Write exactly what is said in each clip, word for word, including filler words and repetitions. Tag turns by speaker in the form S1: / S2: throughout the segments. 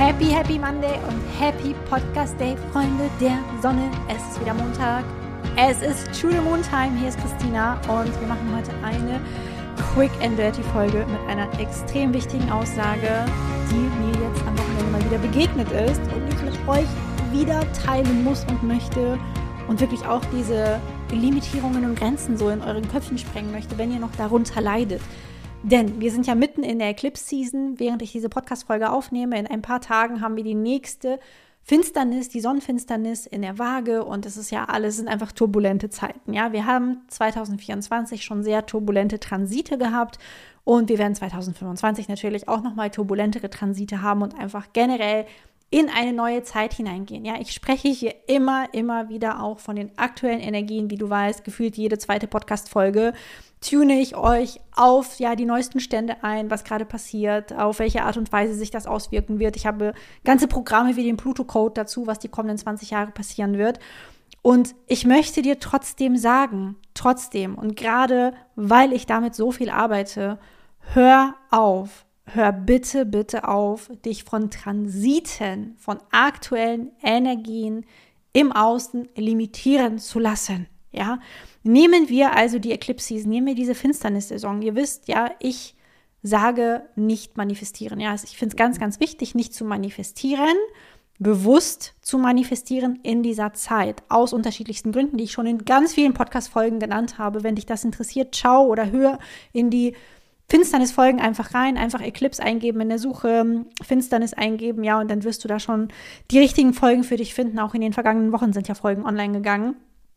S1: Happy, Happy Monday und Happy Podcast Day, Freunde der Sonne. Es ist wieder Montag. Es ist True Moon Time. Hier ist Christina und wir machen heute eine Quick and Dirty Folge mit einer extrem wichtigen Aussage, die mir jetzt am Wochenende mal wieder begegnet ist und ich mit euch wieder teilen muss und möchte und wirklich auch diese Limitierungen und Grenzen so in euren Köpfen sprengen möchte, wenn ihr noch darunter leidet. Denn wir sind ja mitten in der Eclipse-Season, während ich diese Podcast-Folge aufnehme. In ein paar Tagen haben wir die nächste Finsternis, die Sonnenfinsternis in der Waage und es ist ja alles, sind einfach turbulente Zeiten. Ja, wir haben zwanzig vierundzwanzig schon sehr turbulente Transite gehabt und wir werden zwanzig fünfundzwanzig natürlich auch nochmal turbulentere Transite haben und einfach generell in eine neue Zeit hineingehen. Ja, ich spreche hier immer, immer wieder auch von den aktuellen Energien, wie du weißt, gefühlt jede zweite Podcast-Folge tune ich euch auf ja die neuesten Stände ein, was gerade passiert, auf welche Art und Weise sich das auswirken wird. Ich habe ganze Programme wie den Pluto-Code dazu, was die kommenden zwanzig Jahre passieren wird. Und ich möchte dir trotzdem sagen, trotzdem und gerade weil ich damit so viel arbeite, hör auf, hör bitte, bitte auf, dich von Transiten, von aktuellen Energien im Außen limitieren zu lassen. Ja, nehmen wir also die Eclipse Season, nehmen wir diese Finsternissaison. Ihr wisst ja, ich sage nicht manifestieren. Ja, also ich finde es ganz, ganz wichtig, nicht zu manifestieren, bewusst zu manifestieren in dieser Zeit. Aus unterschiedlichsten Gründen, die ich schon in ganz vielen Podcast-Folgen genannt habe. Wenn dich das interessiert, schau oder hör in die Finsternis-Folgen einfach rein, einfach Eclipse eingeben in der Suche, Finsternis eingeben, ja, und dann wirst du da schon die richtigen Folgen für dich finden. Auch in den vergangenen Wochen sind ja Folgen online gegangen.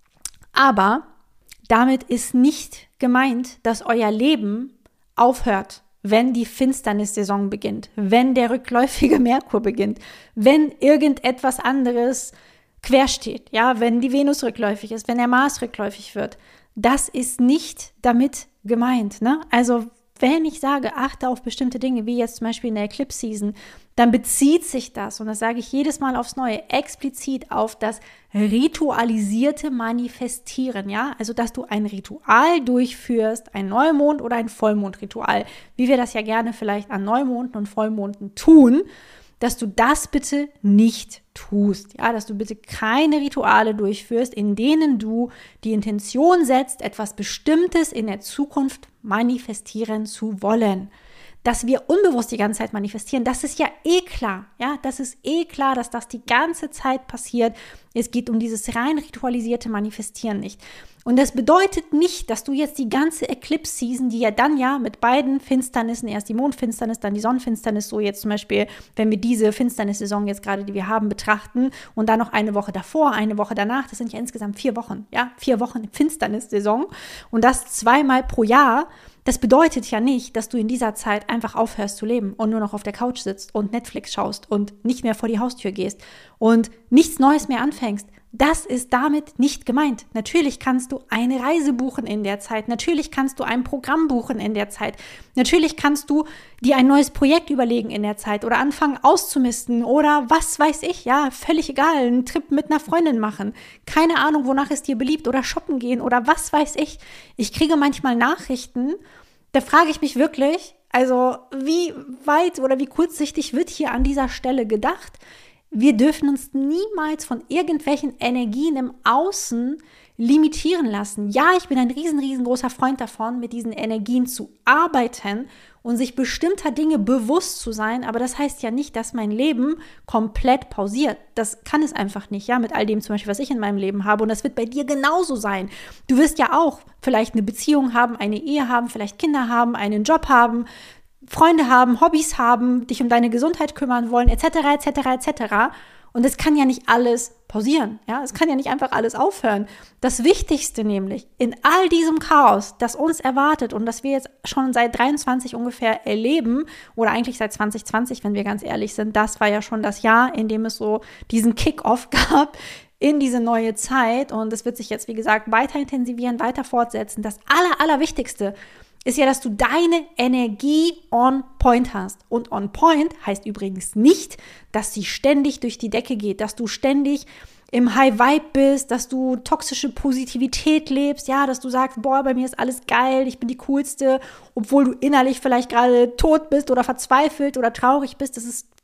S1: Aber damit ist nicht gemeint, dass euer Leben aufhört, wenn die Finsternissaison beginnt, wenn der rückläufige Merkur beginnt, wenn irgendetwas anderes quer steht, ja, wenn die Venus rückläufig ist, wenn der Mars rückläufig wird. Das ist nicht damit gemeint, ne? Also wenn ich sage, achte auf bestimmte Dinge, wie jetzt zum Beispiel in der Eclipse-Season, dann bezieht sich das, und das sage ich jedes Mal aufs Neue, explizit auf das ritualisierte Manifestieren, ja? Also, dass du ein Ritual durchführst, ein Neumond- oder ein Vollmondritual, wie wir das ja gerne vielleicht an Neumonden und Vollmonden tun, dass du das bitte nicht tust, ja, dass du bitte keine Rituale durchführst, in denen du die Intention setzt, etwas Bestimmtes in der Zukunft manifestieren zu wollen. Dass wir unbewusst die ganze Zeit manifestieren, das ist ja eh klar, ja, das ist eh klar, dass das die ganze Zeit passiert. Es geht um dieses rein ritualisierte Manifestieren nicht. Und das bedeutet nicht, dass du jetzt die ganze Eclipse-Season, die ja dann ja mit beiden Finsternissen, erst die Mondfinsternis, dann die Sonnenfinsternis, so jetzt zum Beispiel, wenn wir diese Finsternissaison jetzt gerade, die wir haben, betrachten und dann noch eine Woche davor, eine Woche danach, das sind ja insgesamt vier Wochen, ja, vier Wochen Finsternissaison und das zweimal pro Jahr. Das bedeutet ja nicht, dass du in dieser Zeit einfach aufhörst zu leben und nur noch auf der Couch sitzt und Netflix schaust und nicht mehr vor die Haustür gehst und nichts Neues mehr anfängst. Das ist damit nicht gemeint. Natürlich kannst du eine Reise buchen in der Zeit. Natürlich kannst du ein Programm buchen in der Zeit. Natürlich kannst du dir ein neues Projekt überlegen in der Zeit oder anfangen auszumisten oder was weiß ich. Ja, völlig egal. Einen Trip mit einer Freundin machen. Keine Ahnung, wonach es dir beliebt oder shoppen gehen oder was weiß ich. Ich kriege manchmal Nachrichten, da frage ich mich wirklich, also wie weit oder wie kurzsichtig wird hier an dieser Stelle gedacht? Wir dürfen uns niemals von irgendwelchen Energien im Außen limitieren lassen. Ja, ich bin ein riesen, riesengroßer Freund davon, mit diesen Energien zu arbeiten und sich bestimmter Dinge bewusst zu sein, aber das heißt ja nicht, dass mein Leben komplett pausiert. Das kann es einfach nicht, ja, mit all dem zum Beispiel, was ich in meinem Leben habe, und das wird bei dir genauso sein. Du wirst ja auch vielleicht eine Beziehung haben, eine Ehe haben, vielleicht Kinder haben, einen Job haben, Freunde haben, Hobbys haben, dich um deine Gesundheit kümmern wollen, et cetera, et cetera, et cetera. Und es kann ja nicht alles pausieren, ja, es kann ja nicht einfach alles aufhören. Das Wichtigste nämlich in all diesem Chaos, das uns erwartet und das wir jetzt schon seit dreiundzwanzig ungefähr erleben oder eigentlich seit zwanzig zwanzig, wenn wir ganz ehrlich sind, das war ja schon das Jahr, in dem es so diesen Kick-Off gab in diese neue Zeit und es wird sich jetzt, wie gesagt, weiter intensivieren, weiter fortsetzen. Das Aller, Allerwichtigste ist ja, dass du deine Energie on point hast. Und on point heißt übrigens nicht, dass sie ständig durch die Decke geht, dass du ständig im High Vibe bist, dass du toxische Positivität lebst, ja, dass du sagst, boah, bei mir ist alles geil, ich bin die Coolste, obwohl du innerlich vielleicht gerade tot bist oder verzweifelt oder traurig bist. Das ist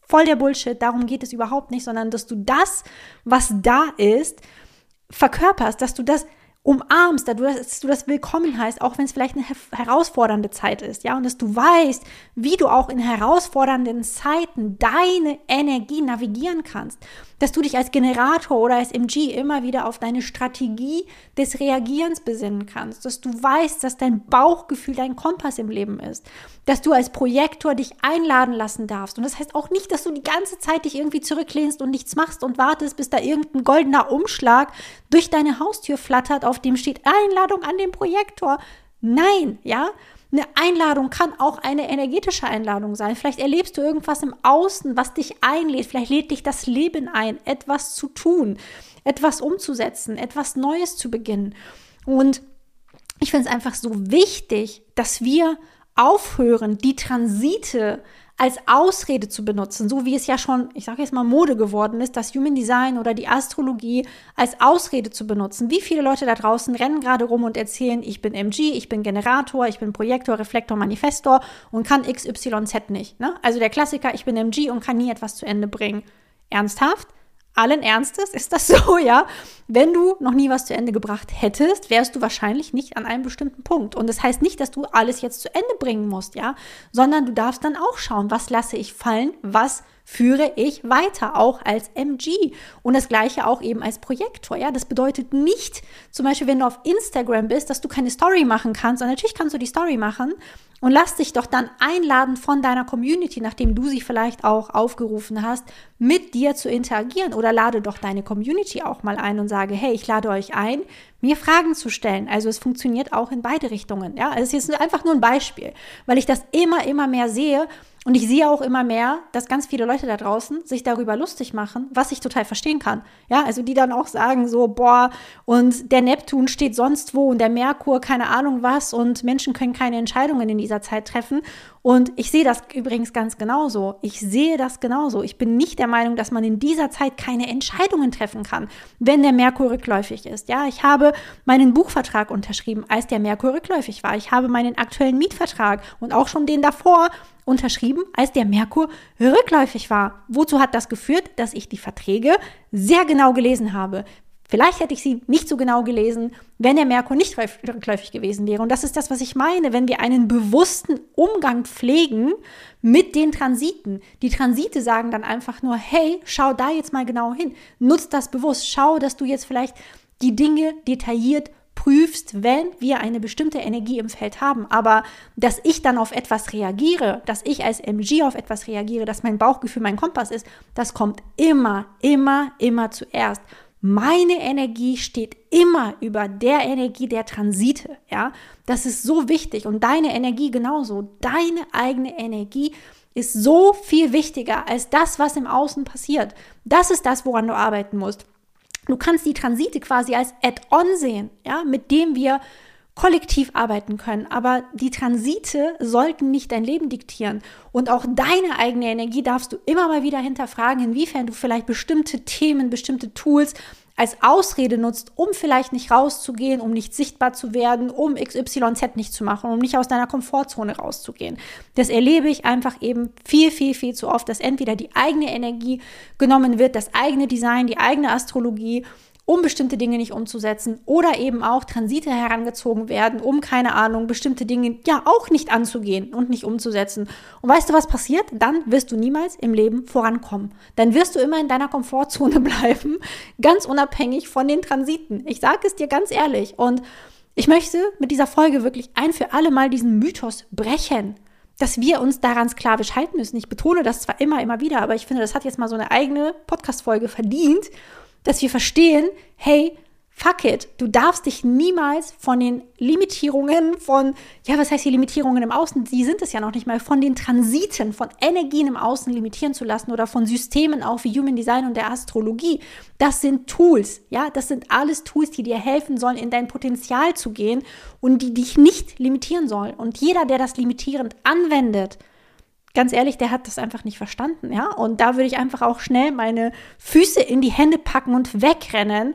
S1: voll der Bullshit, darum geht es überhaupt nicht, sondern dass du das, was da ist, verkörperst, dass du das umarmst, dass du das, dass du das willkommen heißt, auch wenn es vielleicht eine herausfordernde Zeit ist, ja, und dass du weißt, wie du auch in herausfordernden Zeiten deine Energie navigieren kannst, dass du dich als Generator oder als M G immer wieder auf deine Strategie des Reagierens besinnen kannst, dass du weißt, dass dein Bauchgefühl dein Kompass im Leben ist, dass du als Projektor dich einladen lassen darfst. Und das heißt auch nicht, dass du die ganze Zeit dich irgendwie zurücklehnst und nichts machst und wartest, bis da irgendein goldener Umschlag durch deine Haustür flattert, auf dem steht Einladung an den Projektor. Nein, ja, eine Einladung kann auch eine energetische Einladung sein. Vielleicht erlebst du irgendwas im Außen, was dich einlädt. Vielleicht lädt dich das Leben ein, etwas zu tun, etwas umzusetzen, etwas Neues zu beginnen. Und ich finde es einfach so wichtig, dass wir aufhören, die Transite als Ausrede zu benutzen, so wie es ja schon, ich sage jetzt mal, Mode geworden ist, das Human Design oder die Astrologie als Ausrede zu benutzen. Wie viele Leute da draußen rennen gerade rum und erzählen, ich bin M G, ich bin Generator, ich bin Projektor, Reflektor, Manifestor und kann X Y Z nicht. Ne? Also der Klassiker, ich bin M G und kann nie etwas zu Ende bringen. Ernsthaft? Allen Ernstes ist das so, ja? Wenn du noch nie was zu Ende gebracht hättest, wärst du wahrscheinlich nicht an einem bestimmten Punkt. Und das heißt nicht, dass du alles jetzt zu Ende bringen musst, ja? Sondern du darfst dann auch schauen, was lasse ich fallen, was führe ich weiter, auch als M G. Und das Gleiche auch eben als Projektor, ja? Das bedeutet nicht, zum Beispiel, wenn du auf Instagram bist, dass du keine Story machen kannst. Und natürlich kannst du die Story machen und lass dich doch dann einladen von deiner Community, nachdem du sie vielleicht auch aufgerufen hast, mit dir zu interagieren. Oder lade doch deine Community auch mal ein und sage, hey, ich lade euch ein, mir Fragen zu stellen. Also es funktioniert auch in beide Richtungen. Ja? Also es ist jetzt einfach nur ein Beispiel, weil ich das immer, immer mehr sehe. Und ich sehe auch immer mehr, dass ganz viele Leute da draußen sich darüber lustig machen, was ich total verstehen kann. Ja, also die dann auch sagen so, boah, und der Neptun steht sonst wo und der Merkur, keine Ahnung was, und Menschen können keine Entscheidungen in dieser Zeit treffen. Und ich sehe das übrigens ganz genauso. Ich sehe das genauso. Ich bin nicht der Meinung, dass man in dieser Zeit keine Entscheidungen treffen kann, wenn der Merkur rückläufig ist. Ja, ich habe meinen Buchvertrag unterschrieben, als der Merkur rückläufig war. Ich habe meinen aktuellen Mietvertrag und auch schon den davor unterschrieben, als der Merkur rückläufig war. Wozu hat das geführt? Dass ich die Verträge sehr genau gelesen habe. Vielleicht hätte ich sie nicht so genau gelesen, wenn der Merkur nicht rückläufig gewesen wäre. Und das ist das, was ich meine, wenn wir einen bewussten Umgang pflegen mit den Transiten. Die Transite sagen dann einfach nur, hey, schau da jetzt mal genau hin. Nutz das bewusst. Schau, dass du jetzt vielleicht die Dinge detailliert prüfst, wenn wir eine bestimmte Energie im Feld haben. Aber dass ich dann auf etwas reagiere, dass ich als M G auf etwas reagiere, dass mein Bauchgefühl mein Kompass ist, das kommt immer, immer, immer zuerst. Meine Energie steht immer über der Energie der Transite, ja. Das ist so wichtig und deine Energie genauso. Deine eigene Energie ist so viel wichtiger als das, was im Außen passiert. Das ist das, woran du arbeiten musst. Du kannst die Transite quasi als Add-on sehen, ja, mit dem wir kollektiv arbeiten können. Aber die Transite sollten nicht dein Leben diktieren. Und auch deine eigene Energie darfst du immer mal wieder hinterfragen, inwiefern du vielleicht bestimmte Themen, bestimmte Tools als Ausrede nutzt, um vielleicht nicht rauszugehen, um nicht sichtbar zu werden, um X Y Z nicht zu machen, um nicht aus deiner Komfortzone rauszugehen. Das erlebe ich einfach eben viel, viel, viel zu oft, dass entweder die eigene Energie genommen wird, das eigene Design, die eigene Astrologie, um bestimmte Dinge nicht umzusetzen, oder eben auch Transite herangezogen werden, um, keine Ahnung, bestimmte Dinge ja auch nicht anzugehen und nicht umzusetzen. Und weißt du, was passiert? Dann wirst du niemals im Leben vorankommen. Dann wirst du immer in deiner Komfortzone bleiben, ganz unabhängig von den Transiten. Ich sage es dir ganz ehrlich. Und ich möchte mit dieser Folge wirklich ein für alle Mal diesen Mythos brechen, dass wir uns daran sklavisch halten müssen. Ich betone das zwar immer, immer wieder, aber ich finde, das hat jetzt mal so eine eigene Podcast-Folge verdient, dass wir verstehen, hey, fuck it, du darfst dich niemals von den Limitierungen von, ja, was heißt die Limitierungen im Außen? Die sind es ja noch nicht mal, von den Transiten, von Energien im Außen limitieren zu lassen oder von Systemen auch wie Human Design und der Astrologie. Das sind Tools, ja, das sind alles Tools, die dir helfen sollen, in dein Potenzial zu gehen und die dich nicht limitieren sollen. Und jeder, der das limitierend anwendet, ganz ehrlich, der hat das einfach nicht verstanden, ja. Und da würde ich einfach auch schnell meine Füße in die Hände packen und wegrennen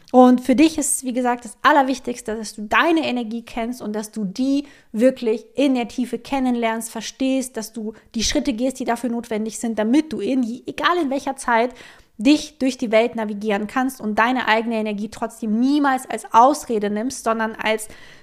S1: Und für dich ist, wie gesagt, das Allerwichtigste, dass du deine Energie kennst und dass du die wirklich in der Tiefe kennenlernst, verstehst, dass du die Schritte gehst, die dafür notwendig sind, damit du in, egal in welcher Zeit, dich durch die Welt navigieren kannst und deine eigene Energie trotzdem niemals als Ausrede nimmst, sondern als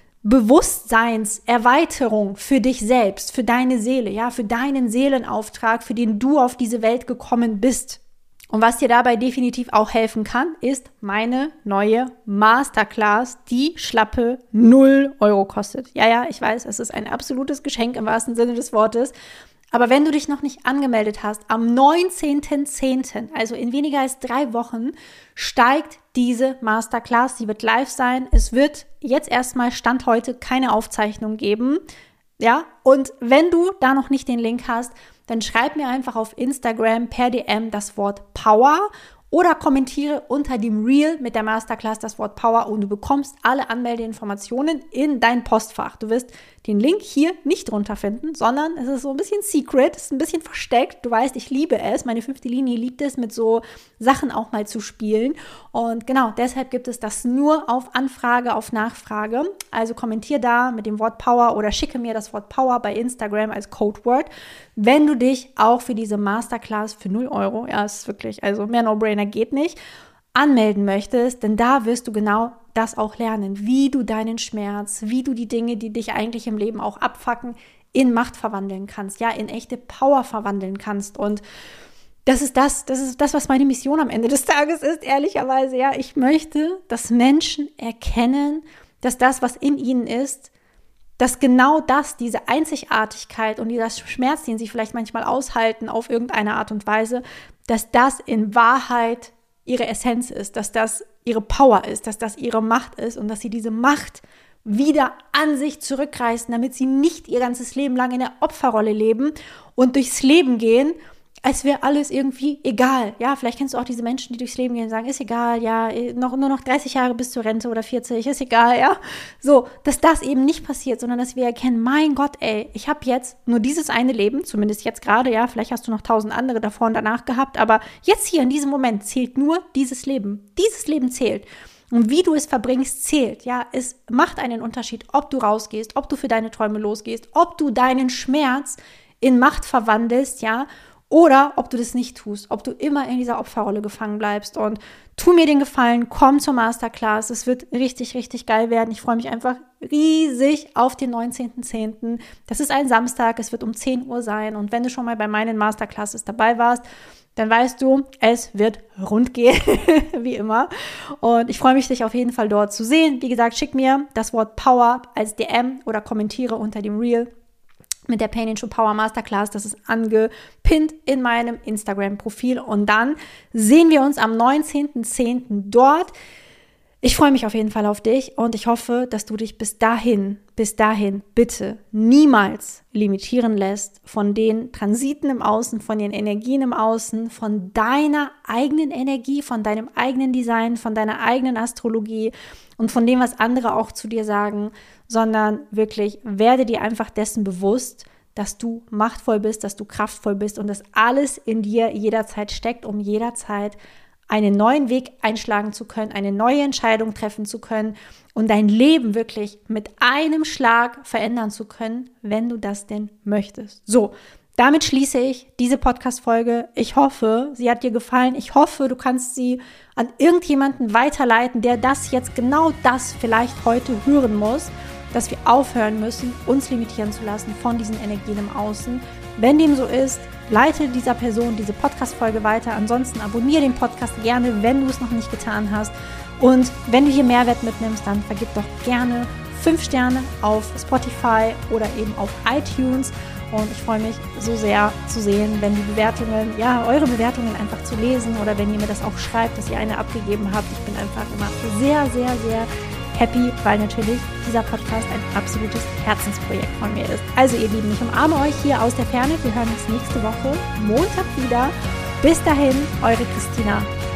S1: Bewusstseinserweiterung für dich selbst, für deine Seele, ja, für deinen Seelenauftrag, für den du auf diese Welt gekommen bist. Und was dir dabei definitiv auch helfen kann, ist meine neue Masterclass, die schlappe null Euro kostet. Ja, ja, ich weiß, es ist ein absolutes Geschenk im wahrsten Sinne des Wortes. Aber wenn du dich noch nicht angemeldet hast, am neunzehnten zehnten, also in weniger als drei Wochen, steigt diese Masterclass. Sie wird live sein. Es wird jetzt erstmal Stand heute keine Aufzeichnung geben. Ja, und wenn du da noch nicht den Link hast, dann schreib mir einfach auf Instagram per D M das Wort Power oder kommentiere unter dem Reel mit der Masterclass das Wort Power und du bekommst alle Anmeldeinformationen in dein Postfach. Du wirst den Link hier nicht drunter finden, sondern es ist so ein bisschen secret, es ist ein bisschen versteckt. Du weißt, ich liebe es, meine fünfte Linie liebt es, mit so Sachen auch mal zu spielen. Und genau, deshalb gibt es das nur auf Anfrage, auf Nachfrage. Also kommentier da mit dem Wort Power oder schicke mir das Wort Power bei Instagram als Codewort, wenn du dich auch für diese Masterclass für null Euro, ja, es ist wirklich, also mehr No-Brainer geht nicht, anmelden möchtest, denn da wirst du genau das auch lernen, wie du deinen Schmerz, wie du die Dinge, die dich eigentlich im Leben auch abfacken, in Macht verwandeln kannst, ja, in echte Power verwandeln kannst. Und das ist das, das ist das, was meine Mission am Ende des Tages ist, ehrlicherweise, ja. Ich möchte, dass Menschen erkennen, dass das, was in ihnen ist, dass genau das, diese Einzigartigkeit und dieser Schmerz, den sie vielleicht manchmal aushalten auf irgendeine Art und Weise, dass das in Wahrheit ihre Essenz ist, dass das ihre Power ist, dass das ihre Macht ist und dass sie diese Macht wieder an sich zurückreißen, damit sie nicht ihr ganzes Leben lang in der Opferrolle leben und durchs Leben gehen, als wäre alles irgendwie egal. Ja, vielleicht kennst du auch diese Menschen, die durchs Leben gehen und sagen, ist egal, ja, noch, nur noch dreißig Jahre bis zur Rente oder vierzig, ist egal, ja. So, dass das eben nicht passiert, sondern dass wir erkennen, mein Gott, ey, ich habe jetzt nur dieses eine Leben, zumindest jetzt gerade, ja, vielleicht hast du noch tausend andere davor und danach gehabt, aber jetzt hier in diesem Moment zählt nur dieses Leben. Dieses Leben zählt. Und wie du es verbringst, zählt. Ja, es macht einen Unterschied, ob du rausgehst, ob du für deine Träume losgehst, ob du deinen Schmerz in Macht verwandelst, ja, oder ob du das nicht tust, ob du immer in dieser Opferrolle gefangen bleibst. Und tu mir den Gefallen, komm zur Masterclass. Es wird richtig, richtig geil werden. Ich freue mich einfach riesig auf den neunzehnten zehnten Das ist ein Samstag, es wird um zehn Uhr sein. Und wenn du schon mal bei meinen Masterclasses dabei warst, dann weißt du, es wird rund gehen, wie immer. Und ich freue mich, dich auf jeden Fall dort zu sehen. Wie gesagt, schick mir das Wort Power als D M oder kommentiere unter dem Reel mit der Pain and Show Power Masterclass. Das ist angepinnt in meinem Instagram-Profil. Und dann sehen wir uns am neunzehnten zehnten dort. Ich freue mich auf jeden Fall auf dich und ich hoffe, dass du dich bis dahin, bis dahin bitte niemals limitieren lässt von den Transiten im Außen, von den Energien im Außen, von deiner eigenen Energie, von deinem eigenen Design, von deiner eigenen Astrologie und von dem, was andere auch zu dir sagen, sondern wirklich werde dir einfach dessen bewusst, dass du machtvoll bist, dass du kraftvoll bist und dass alles in dir jederzeit steckt, um jederzeit einen neuen Weg einschlagen zu können, eine neue Entscheidung treffen zu können und dein Leben wirklich mit einem Schlag verändern zu können, wenn du das denn möchtest. So, damit schließe ich diese Podcast-Folge. Ich hoffe, sie hat dir gefallen. Ich hoffe, du kannst sie an irgendjemanden weiterleiten, der das jetzt, genau das vielleicht heute hören muss, dass wir aufhören müssen, uns limitieren zu lassen von diesen Energien im Außen. Wenn dem so ist, leite dieser Person diese Podcast-Folge weiter. Ansonsten abonniere den Podcast gerne, wenn du es noch nicht getan hast. Und wenn du hier Mehrwert mitnimmst, dann vergib doch gerne fünf Sterne auf Spotify oder eben auf iTunes. Und ich freue mich so sehr zu sehen, wenn die Bewertungen, ja, eure Bewertungen einfach zu lesen oder wenn ihr mir das auch schreibt, dass ihr eine abgegeben habt. Ich bin einfach immer sehr, sehr, sehr happy, weil natürlich dieser Podcast ein absolutes Herzensprojekt von mir ist. Also ihr Lieben, ich umarme euch hier aus der Ferne. Wir hören uns nächste Woche Montag wieder. Bis dahin, eure Christina.